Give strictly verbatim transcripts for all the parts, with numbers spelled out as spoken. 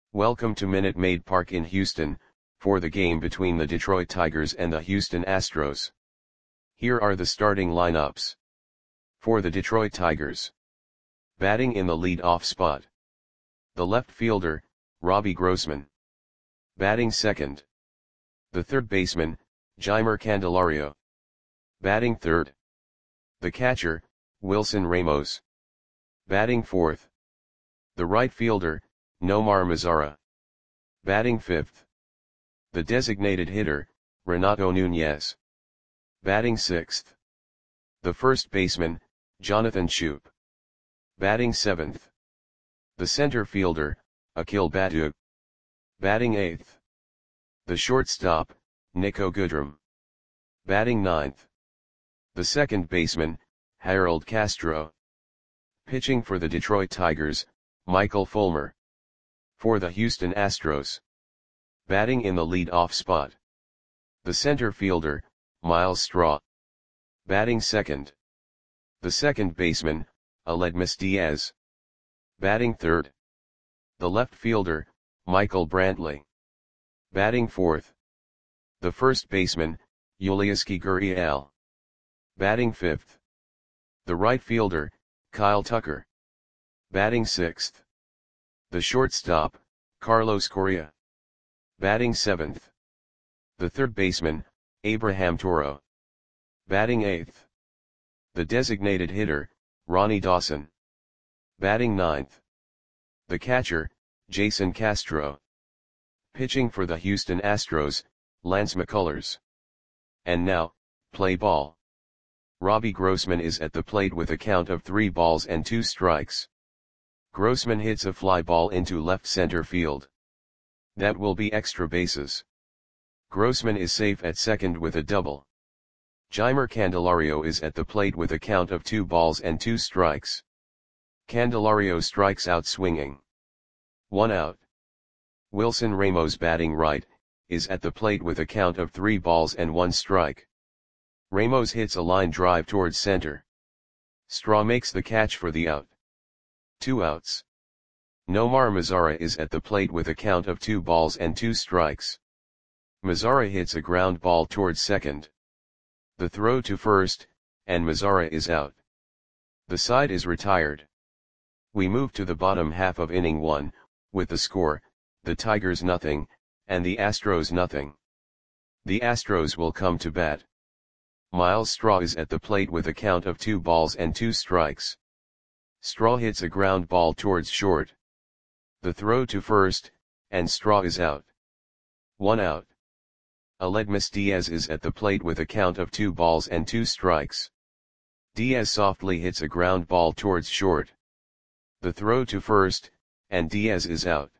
Welcome to Minute Maid Park in Houston, for the game between the Detroit Tigers and the Houston Astros. Here are the starting lineups. For the Detroit Tigers. Batting in the lead-off spot. The left fielder, Robbie Grossman. Batting second. The third baseman, Jeimer Candelario. Batting third. The catcher, Wilson Ramos. Batting fourth. The right fielder, Nomar Mazara. Batting fifth. The designated hitter, Renato Nunez. Batting sixth. The first baseman, Jonathan Schoop. Batting seventh. The center fielder, Akil Baddoo. Batting eighth. The shortstop, Niko Goodrum. Batting ninth. The second baseman, Harold Castro. Pitching for the Detroit Tigers, Michael Fulmer. For the Houston Astros. Batting in the lead-off spot. The center fielder, Myles Straw. Batting second. The second baseman, Aledmys Diaz. Batting third. The left fielder, Michael Brantley. Batting fourth. The first baseman, Yulieski Gurriel. Batting fifth. The right fielder, Kyle Tucker. Batting sixth. The shortstop, Carlos Correa. Batting seventh. The third baseman, Abraham Toro. Batting eighth. The designated hitter, Ronnie Dawson. Batting ninth. The catcher, Jason Castro. Pitching for the Houston Astros, Lance McCullers. And now, play ball. Robbie Grossman is at the plate with a count of three balls and two strikes. Grossman hits a fly ball into left center field. That will be extra bases. Grossman is safe at second with a double. Jeimer Candelario is at the plate with a count of two balls and two strikes. Candelario strikes out swinging. One out. Wilson Ramos, batting right, is at the plate with a count of three balls and one strike. Ramos hits a line drive towards center. Straw makes the catch for the out. Two outs. Nomar Mazara is at the plate with a count of two balls and two strikes. Mazara hits a ground ball towards second. The throw to first, and Mazara is out. The side is retired. We move to the bottom half of inning one, with the score, the Tigers nothing, and the Astros nothing. The Astros will come to bat. Myles Straw is at the plate with a count of two balls and two strikes. Straw hits a ground ball towards short. The throw to first, and Straw is out. One out. Aledmys Diaz is at the plate with a count of two balls and two strikes. Diaz softly hits a ground ball towards short. The throw to first, and Diaz is out.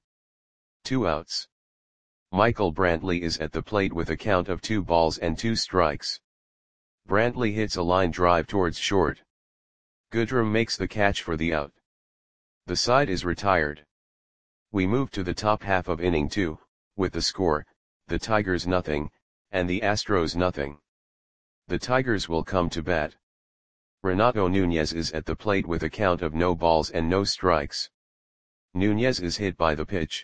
Two outs. Michael Brantley is at the plate with a count of two balls and two strikes. Brantley hits a line drive towards short. Goodrum makes the catch for the out. The side is retired. We move to the top half of inning two, with the score, the Tigers nothing, and the Astros nothing. The Tigers will come to bat. Renato Nunez is at the plate with a count of no balls and no strikes. Nunez is hit by the pitch.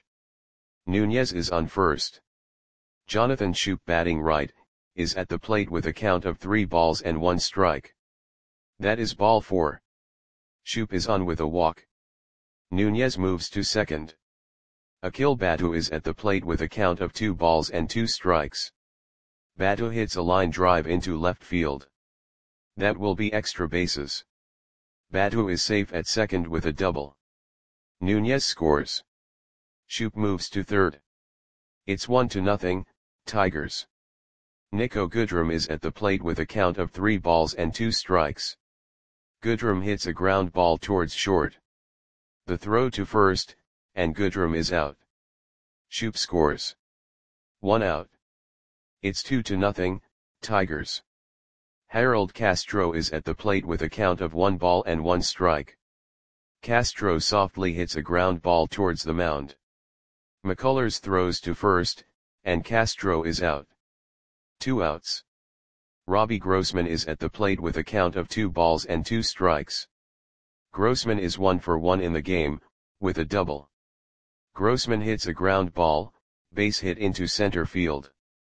Nunez is on first. Jonathan Schoop, batting right, is at the plate with a count of three balls and one strike. That is ball four. Schoop is on with a walk. Nunez moves to second. Akil Baddoo is at the plate with a count of two balls and two strikes. Baddoo hits a line drive into left field. That will be extra bases. Baddoo is safe at second with a double. Nunez scores. Schoop moves to third. It's one to nothing, Tigers. Niko Goodrum is at the plate with a count of three balls and two strikes. Goodrum hits a ground ball towards short. The throw to first, and Goodrum is out. Schoop scores. One out. It's two to nothing, Tigers. Harold Castro is at the plate with a count of one ball and one strike. Castro softly hits a ground ball towards the mound. McCullers throws to first, and Castro is out. Two outs. Robbie Grossman is at the plate with a count of two balls and two strikes. Grossman is one for one in the game, with a double. Grossman hits a ground ball, base hit into center field.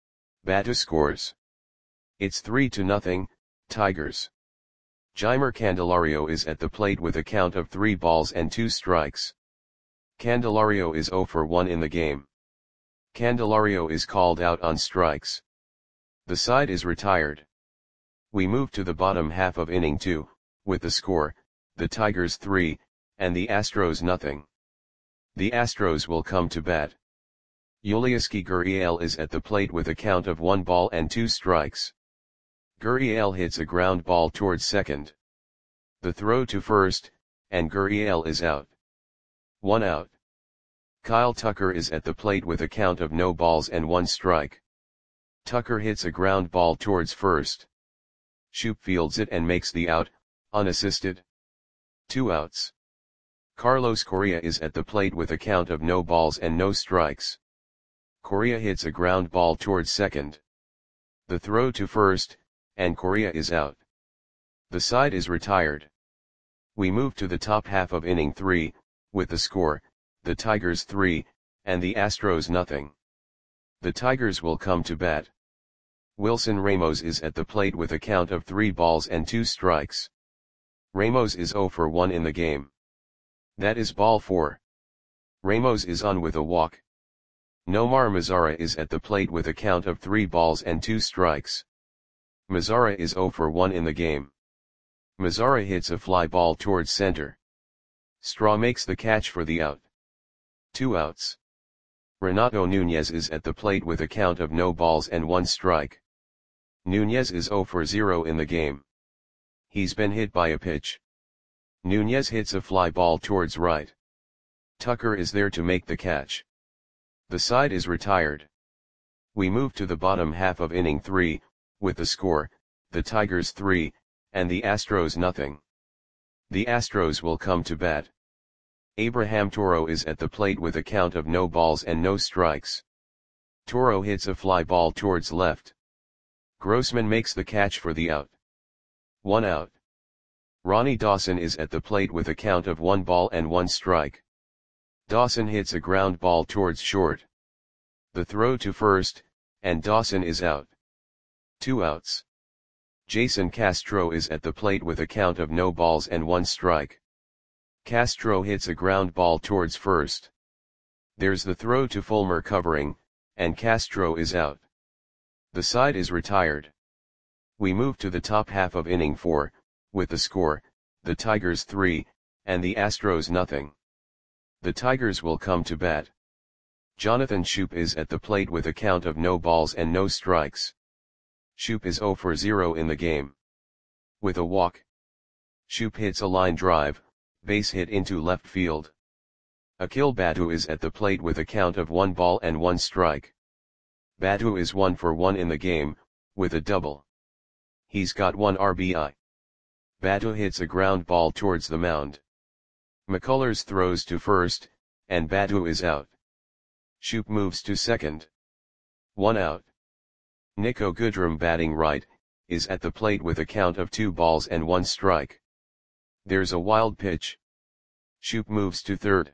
Batu scores. It's three to nothing, Tigers. Jeimer Candelario is at the plate with a count of three balls and two strikes. Candelario is zero for one in the game. Candelario is called out on strikes. The side is retired. We move to the bottom half of inning two, with the score, the Tigers three, and the Astros nothing. The Astros will come to bat. Yulieski Gurriel is at the plate with a count of one ball and two strikes. Gurriel hits a ground ball towards second. The throw to first, and Gurriel is out. One out. Kyle Tucker is at the plate with a count of no balls and one strike. Tucker hits a ground ball towards first. Shoop fields it and makes the out, unassisted. Two outs. Carlos Correa is at the plate with a count of no balls and no strikes. Correa hits a ground ball towards second. The throw to first, and Correa is out. The side is retired. We move to the top half of inning three, with the score, the Tigers three, and the Astros nothing. The Tigers will come to bat. Wilson Ramos is at the plate with a count of three balls and two strikes. Ramos is zero for one in the game. That is ball four. Ramos is on with a walk. Nomar Mazara is at the plate with a count of three balls and two strikes. Mazara is zero for one in the game. Mazara hits a fly ball towards center. Straw makes the catch for the out. Two outs. Renato Nunez is at the plate with a count of no balls and one strike. Nunez is zero for zero in the game. He's been hit by a pitch. Nunez hits a fly ball towards right. Tucker is there to make the catch. The side is retired. We move to the bottom half of inning three, with the score, the Tigers three, and the Astros nothing. The Astros will come to bat. Abraham Toro is at the plate with a count of no balls and no strikes. Toro hits a fly ball towards left. Grossman makes the catch for the out. One out. Ronnie Dawson is at the plate with a count of one ball and one strike. Dawson hits a ground ball towards short. The throw to first, and Dawson is out. Two outs. Jason Castro is at the plate with a count of no balls and one strike. Castro hits a ground ball towards first. There's the throw to Fulmer covering, and Castro is out. The side is retired. We move to the top half of inning four, with the score, the Tigers three, and the Astros nothing. The Tigers will come to bat. Jonathan Schoop is at the plate with a count of no balls and no strikes. Schoop is zero for zero in the game. With a walk. Schoop hits a line drive, base hit into left field. Akil Batu is at the plate with a count of one ball and one strike. Batu is one for one in the game, with a double. He's got one R B I. Batu hits a ground ball towards the mound. McCullers throws to first, and Batu is out. Schoop moves to second. One out. Nico Goodrum batting right, is at the plate with a count of two balls and one strike. There's a wild pitch. Schoop moves to third.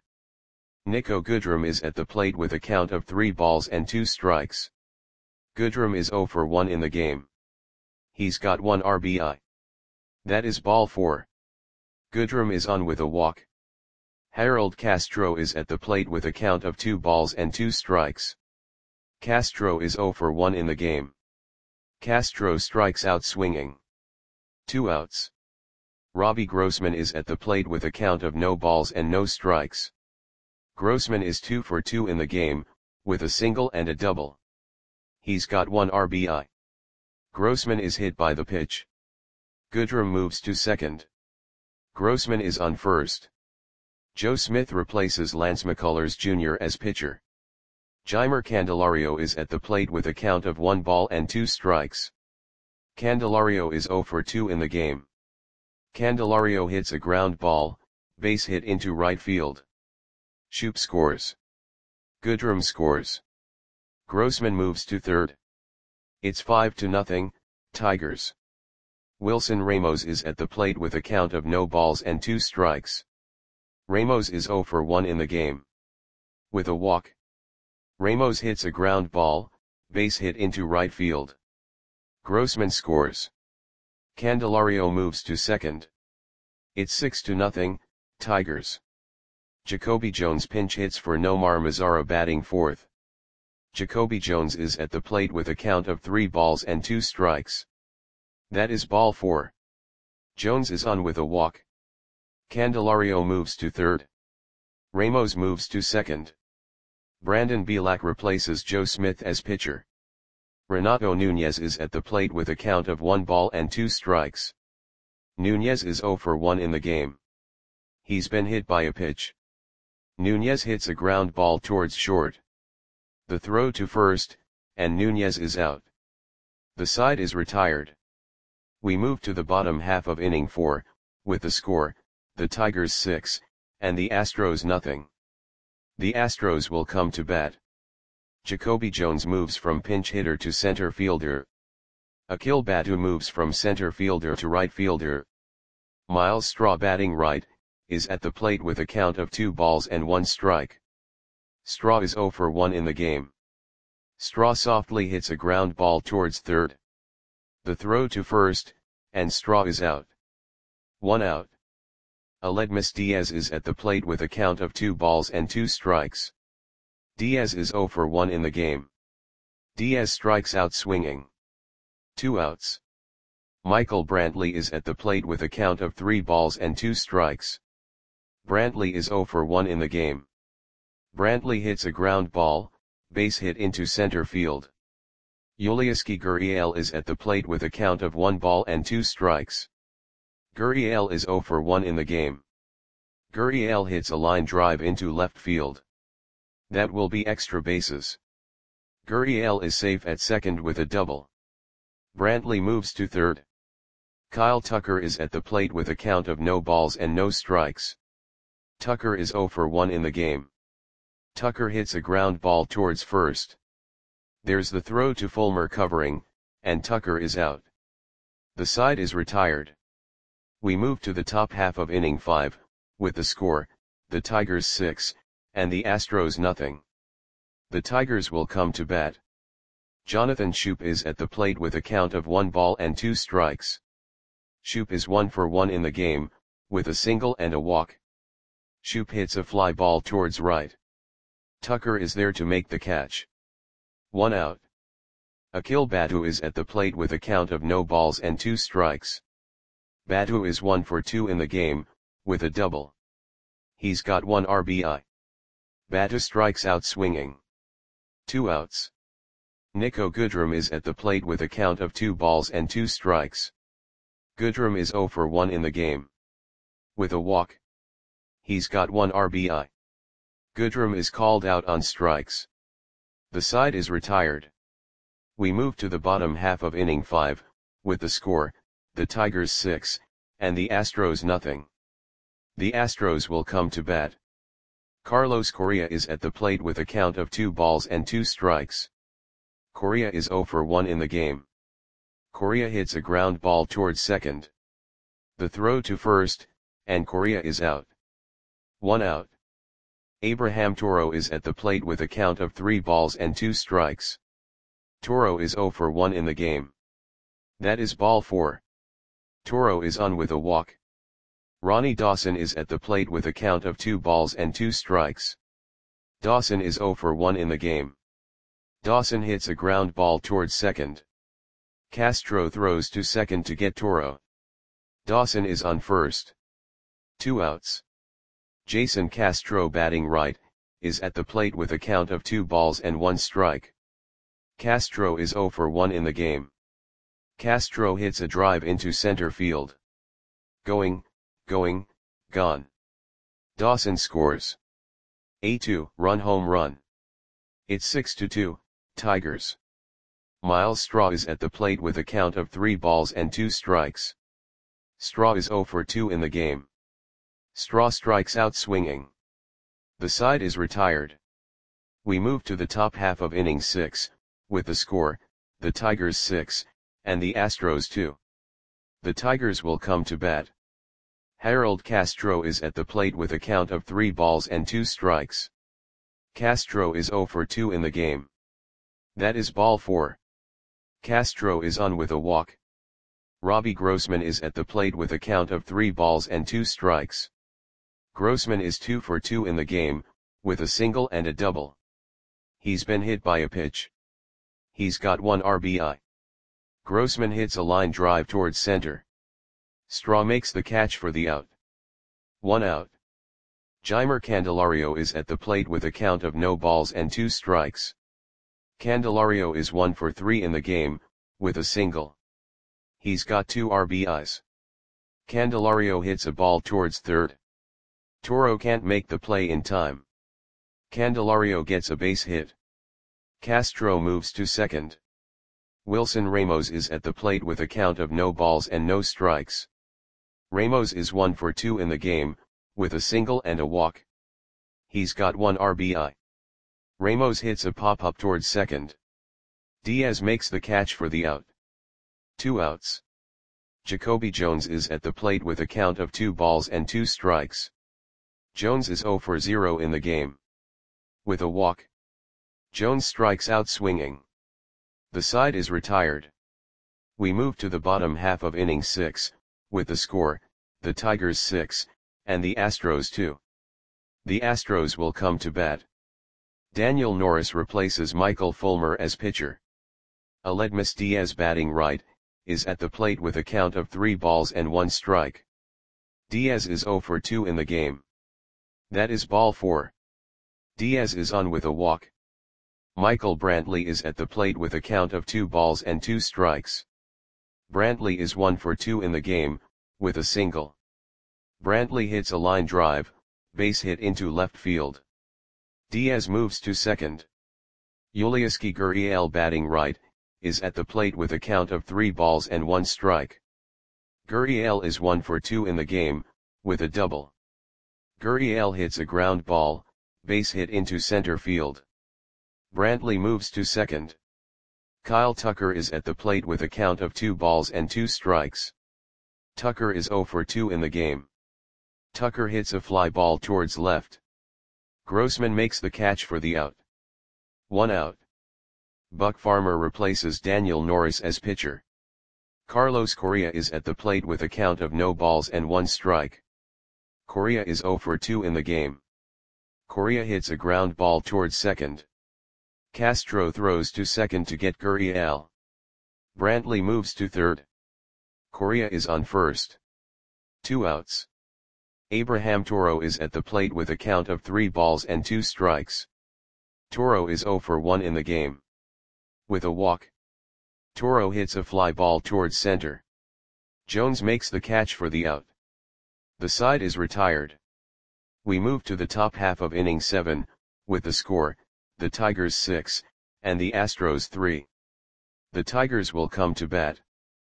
Nico Goodrum is at the plate with a count of three balls and two strikes. Goodrum is zero for one in the game. He's got one R B I. That is ball four. Goodrum is on with a walk. Harold Castro is at the plate with a count of two balls and two strikes. Castro is zero for one in the game. Castro strikes out swinging. Two outs. Robbie Grossman is at the plate with a count of no balls and no strikes. Grossman is two for two in the game, with a single and a double. He's got one R B I. Grossman is hit by the pitch. Goodrum moves to second. Grossman is on first. Joe Smith replaces Lance McCullers Junior as pitcher. Jeimer Candelario is at the plate with a count of one ball and two strikes. Candelario is zero for two in the game. Candelario hits a ground ball, base hit into right field. Schoop scores. Goodrum scores. Grossman moves to third. It's five to nothing, Tigers. Wilson Ramos is at the plate with a count of no balls and two strikes. Ramos is zero for one in the game. With a walk. Ramos hits a ground ball, base hit into right field. Grossman scores. Candelario moves to second. It's six to nothing, Tigers. Jacoby Jones pinch hits for Nomar Mazara batting fourth. Jacoby Jones is at the plate with a count of three balls and two strikes. That is ball four. Jones is on with a walk. Candelario moves to third. Ramos moves to second. Brandon Bielak replaces Joe Smith as pitcher. Renato Nunez is at the plate with a count of one ball and two strikes. Nunez is zero for one in the game. He's been hit by a pitch. Nunez hits a ground ball towards short. The throw to first, and Nunez is out. The side is retired. We move to the bottom half of inning four, with the score, the Tigers six, and the Astros nothing. The Astros will come to bat. Jacoby Jones moves from pinch hitter to center fielder. Akil Baddoo moves from center fielder to right fielder. Miles Straw batting right, is at the plate with a count of two balls and one strike. Straw is zero for one in the game. Straw softly hits a ground ball towards third. The throw to first, and Straw is out. One out. Aledmus Diaz is at the plate with a count of two balls and two strikes. Diaz is zero for one in the game. Diaz strikes out swinging. Two outs. Michael Brantley is at the plate with a count of three balls and two strikes. Brantley is zero for one in the game. Brantley hits a ground ball, base hit into center field. Yulieski Gurriel is at the plate with a count of one ball and two strikes. Gurriel is zero for one in the game. Gurriel hits a line drive into left field. That will be extra bases. Gurriel is safe at second with a double. Brantley moves to third. Kyle Tucker is at the plate with a count of no balls and no strikes. Tucker is zero for one in the game. Tucker hits a ground ball towards first. There's the throw to Fulmer covering, and Tucker is out. The side is retired. We move to the top half of inning five, with the score, the Tigers six, and the Astros nothing. The Tigers will come to bat. Jonathan Schoop is at the plate with a count of one ball and two strikes. Schoop is one for one in the game, with a single and a walk. Schoop hits a fly ball towards right. Tucker is there to make the catch. One out. Akil Baddoo is at the plate with a count of no balls and two strikes. Baddoo is one for two in the game, with a double. He's got one R B I. Baddoo strikes out swinging. Two outs. Nico Goodrum is at the plate with a count of two balls and two strikes. Goodrum is zero for one in the game. With a walk. He's got one R B I. Goodrum is called out on strikes. The side is retired. We move to the bottom half of inning five, with the score, the Tigers six, and the Astros nothing. The Astros will come to bat. Carlos Correa is at the plate with a count of two balls and two strikes. Correa is zero for one in the game. Correa hits a ground ball towards second. The throw to first, and Correa is out. One out. Abraham Toro is at the plate with a count of three balls and two strikes. Toro is zero for one in the game. That is ball four. Toro is on with a walk. Ronnie Dawson is at the plate with a count of two balls and two strikes. Dawson is zero for one in the game. Dawson hits a ground ball towards second. Castro throws to second to get Toro. Dawson is on first. Two outs. Jason Castro batting right, is at the plate with a count of two balls and one strike. Castro is zero for one in the game. Castro hits a drive into center field. Going, going, gone. Dawson scores. A two run home run. It's six to two, Tigers. Miles Straw is at the plate with a count of three balls and two strikes. Straw is zero for two in the game. Straw strikes out swinging. The side is retired. We move to the top half of inning six, with the score, the Tigers six, and the Astros two. The Tigers will come to bat. Harold Castro is at the plate with a count of three balls and two strikes. Castro is zero for two in the game. That is ball four. Castro is on with a walk. Robbie Grossman is at the plate with a count of three balls and two strikes. Grossman is two for two in the game, with a single and a double. He's been hit by a pitch. He's got one R B I. Grossman hits a line drive towards center. Straw makes the catch for the out. One out. Jeimer Candelario is at the plate with a count of no balls and two strikes. Candelario is one for three in the game, with a single. He's got two R B Is. Candelario hits a ball towards third. Toro can't make the play in time. Candelario gets a base hit. Castro moves to second. Wilson Ramos is at the plate with a count of no balls and no strikes. Ramos is one for two in the game, with a single and a walk. He's got one R B I. Ramos hits a pop-up towards second. Diaz makes the catch for the out. Two outs. Jacoby Jones is at the plate with a count of two balls and two strikes. Jones is zero for zero in the game. With a walk. Jones strikes out swinging. The side is retired. We move to the bottom half of inning six, with the score, the Tigers six, and the Astros two. The Astros will come to bat. Daniel Norris replaces Michael Fulmer as pitcher. Aledmus Diaz, batting right, is at the plate with a count of three balls and one strike. Diaz is zero for two in the game. That is ball four. Diaz is on with a walk. Michael Brantley is at the plate with a count of two balls and two strikes. Brantley is one for two in the game, with a single. Brantley hits a line drive, base hit into left field. Diaz moves to second. Yulieski Gurriel, batting right, is at the plate with a count of three balls and one strike. Gurriel is one for two in the game, with a double. Gurriel hits a ground ball, base hit into center field. Brantley moves to second. Kyle Tucker is at the plate with a count of two balls and two strikes. Tucker is zero for two in the game. Tucker hits a fly ball towards left. Grossman makes the catch for the out. One out. Buck Farmer replaces Daniel Norris as pitcher. Carlos Correa is at the plate with a count of no balls and one strike. Correa is zero for two in the game. Correa hits a ground ball towards second. Castro throws to second to get Gurriel. Brantley moves to third. Correa is on first. Two outs. Abraham Toro is at the plate with a count of three balls and two strikes. Toro is zero for one in the game. With a walk. Toro hits a fly ball towards center. Jones makes the catch for the out. The side is retired. We move to the top half of inning seven, with the score, the Tigers six, and the Astros three. The Tigers will come to bat.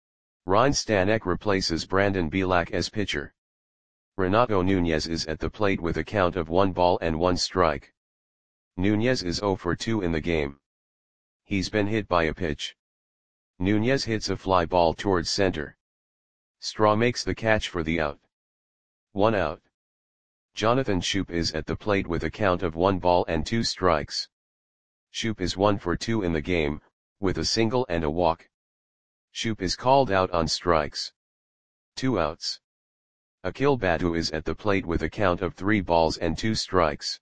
Ryan Stanek replaces Brandon Bielak as pitcher. Renato Nunez is at the plate with a count of one ball and one strike. Nunez is zero for two in the game. He's been hit by a pitch. Nunez hits a fly ball towards center. Straw makes the catch for the out. One out. Jonathan Schoop is at the plate with a count of one ball and two strikes. Schoop is one for two in the game, with a single and a walk. Schoop is called out on strikes. Two outs. Akil Baddoo is at the plate with a count of three balls and two strikes.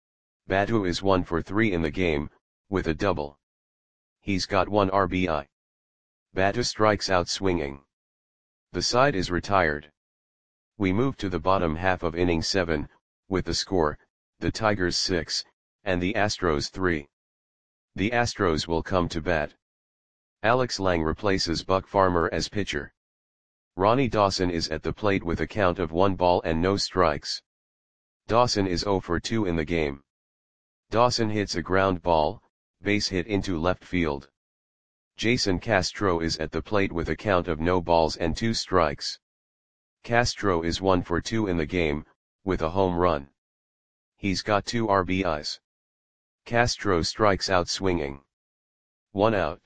Baddoo is one for three in the game, with a double. He's got one R B I. Baddoo strikes out swinging. The side is retired. We move to the bottom half of inning seven, with the score, the Tigers six, and the Astros three. The Astros will come to bat. Alex Lang replaces Buck Farmer as pitcher. Ronnie Dawson is at the plate with a count of one ball and no strikes. Dawson is zero for two in the game. Dawson hits a ground ball, base hit into left field. Jason Castro is at the plate with a count of no balls and two strikes. Castro is one for two in the game, with a home run. He's got two R B Is. Castro strikes out swinging. One out.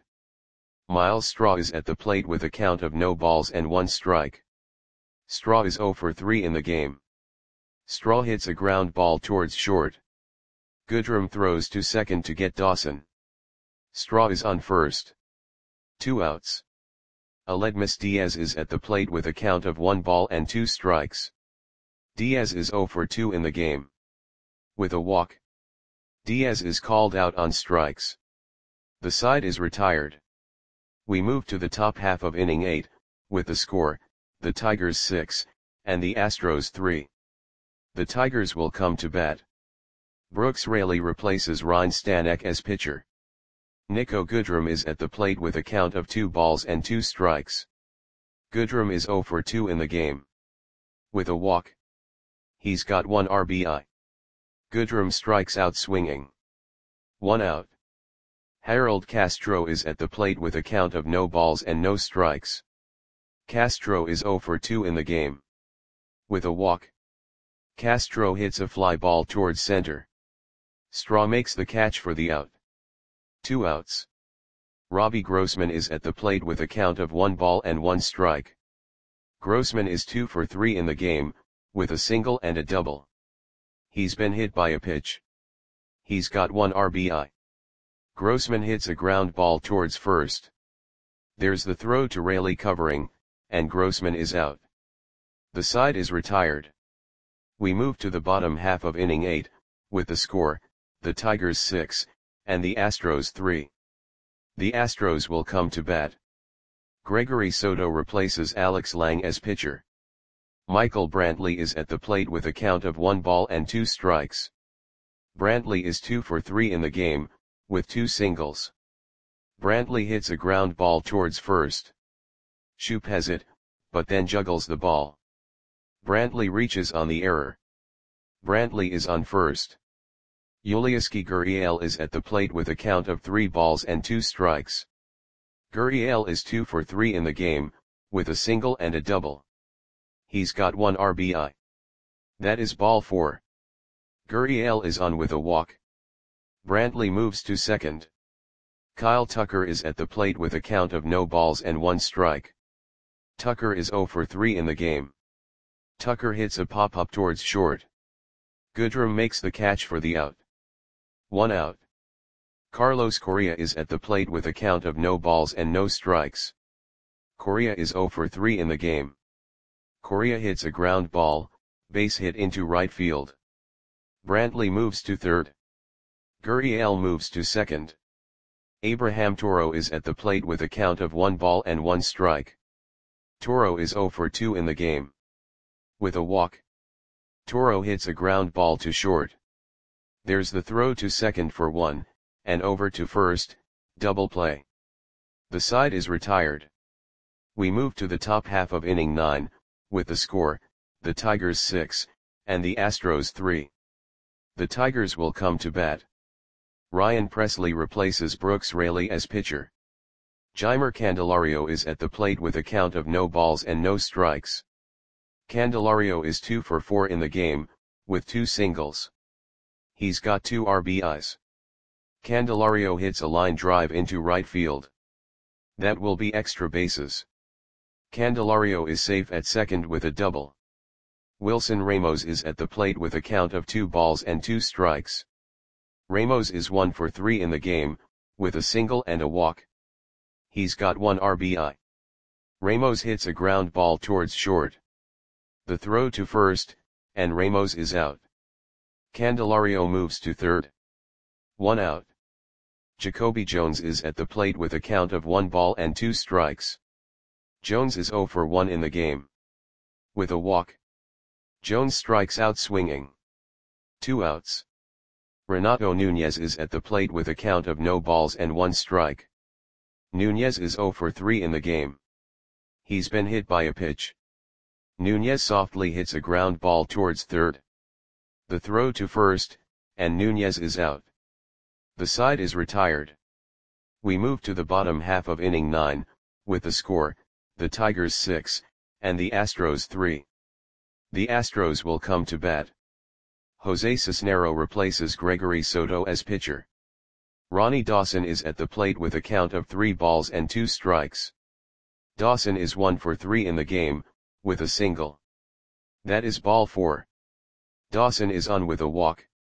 Miles Straw is at the plate with a count of no balls and one strike. Straw is zero for three in the game. Straw hits a ground ball towards short. Goodrum throws to second to get Dawson. Straw is on first. Two outs. Aledmus Diaz is at the plate with a count of one ball and two strikes. Diaz is zero for two in the game. With a walk, Diaz is called out on strikes. The side is retired. We move to the top half of inning eight, with the score, the Tigers six, and the Astros three. The Tigers will come to bat. Brooks Raley replaces Ryan Stanek as pitcher. Niko Goodrum is at the plate with a count of two balls and two strikes. Goodrum is zero for two in the game. With a walk, he's got one R B I. Goodrum strikes out swinging. One out. Harold Castro is at the plate with a count of no balls and no strikes. Castro is zero for two in the game. With a walk, Castro hits a fly ball towards center. Straw makes the catch for the out. Two outs. Robbie Grossman is at the plate with a count of one ball and one strike. Grossman is two for three in the game, with a single and a double. He's been hit by a pitch. He's got one R B I. Grossman hits a ground ball towards first. There's the throw to Raley covering, and Grossman is out. The side is retired. We move to the bottom half of inning eight, with the score, the Tigers six, and the Astros three. The Astros will come to bat. Gregory Soto replaces Alex Lang as pitcher. Michael Brantley is at the plate with a count of one ball and two strikes. Brantley is two for three in the game, with two singles. Brantley hits a ground ball towards first. Shoop has it, but then juggles the ball. Brantley reaches on the error. Brantley is on first. Yulieski Gurriel is at the plate with a count of three balls and two strikes. Gurriel is two for three in the game, with a single and a double. He's got one R B I. That is ball four. Gurriel is on with a walk. Brantley moves to second. Kyle Tucker is at the plate with a count of no balls and one strike. Tucker is zero for three in the game. Tucker hits a pop-up towards short. Goodrum makes the catch for the out. One out. Carlos Correa is at the plate with a count of no balls and no strikes. Correa is zero for three in the game. Correa hits a ground ball, base hit into right field. Brantley moves to third. Gurriel moves to second. Abraham Toro is at the plate with a count of one ball and one strike. Toro is zero for two in the game. With a walk, Toro hits a ground ball to short. There's the throw to second for one, and over to first, double play. The side is retired. We move to the top half of inning nine, with the score, the Tigers six, and the Astros three. The Tigers will come to bat. Ryan Presley replaces Brooks Raley as pitcher. Jeimer Candelario is at the plate with a count of no balls and no strikes. Candelario is two for four in the game, with two singles. He's got two R B Is. Candelario hits a line drive into right field. That will be extra bases. Candelario is safe at second with a double. Wilson Ramos is at the plate with a count of two balls and two strikes. Ramos is one for three in the game, with a single and a walk. He's got one R B I. Ramos hits a ground ball towards short. The throw to first, and Ramos is out. Candelario moves to third. One out. Jacoby Jones is at the plate with a count of one ball and two strikes. Jones is zero for one in the game. With a walk, Jones strikes out swinging. Two outs. Renato Nunez is at the plate with a count of no balls and one strike. Nunez is zero for three in the game. He's been hit by a pitch. Nunez softly hits a ground ball towards third. The throw to first, and Nunez is out. The side is retired. We move to the bottom half of inning nine, with the score, the Tigers six, and the Astros three. The Astros will come to bat. Jose Cisnero replaces Gregory Soto as pitcher. Ronnie Dawson is at the plate with a count of three balls and two strikes. Dawson is one for three in the game, with a single. That is ball four. Dawson is on with a walk.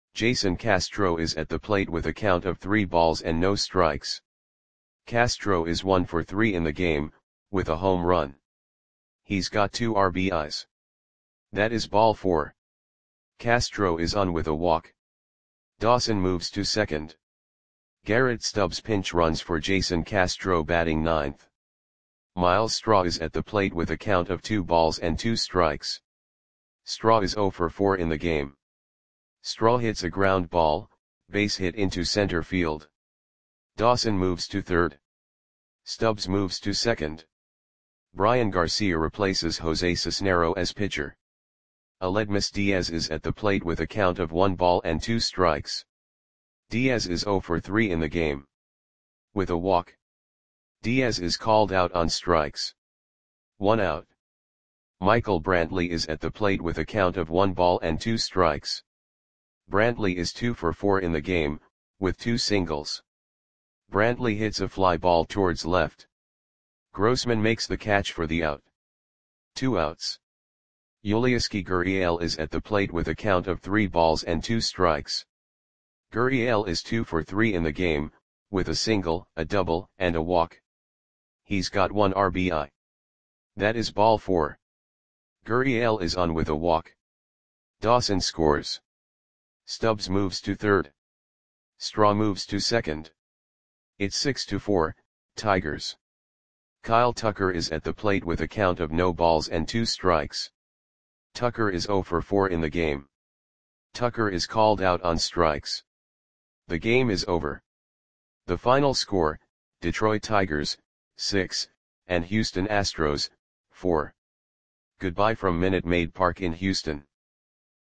Jason Castro is at the plate with a count of three balls and no strikes. Castro is one for three in the game, with a home run. He's got two R B Is. That is ball four. Castro is on with a walk. Dawson moves to second. Garrett Stubbs pinch runs for Jason Castro batting ninth. Miles Straw is at the plate with a count of two balls and two strikes. Straw is zero for four in the game. Straw hits a ground ball, base hit into center field. Dawson moves to third. Stubbs moves to second. Brian Garcia replaces Jose Cisnero as pitcher. Aledmus Diaz is at the plate with a count of one ball and two strikes. Diaz is zero for three in the game. With a walk. Diaz is called out on strikes. One out. Michael Brantley is at the plate with a count of one ball and two strikes. Brantley is two for four in the game, with two singles. Brantley hits a fly ball towards left. Grossman makes the catch for the out. Two outs. Yulieski Gurriel is at the plate with a count of three balls and two strikes. Gurriel is two for three in the game, with a single, a double, and a walk. He's got one R B I. That is ball four. Gurriel is on with a walk. Dawson scores. Stubbs moves to third. Straw moves to second. It's six to four, Tigers. Kyle Tucker is at the plate with a count of no balls and two strikes. Tucker is zero for four in the game. Tucker is called out on strikes. The game is over. The final score, Detroit Tigers, six, and Houston Astros, four. Goodbye from Minute Maid Park in Houston.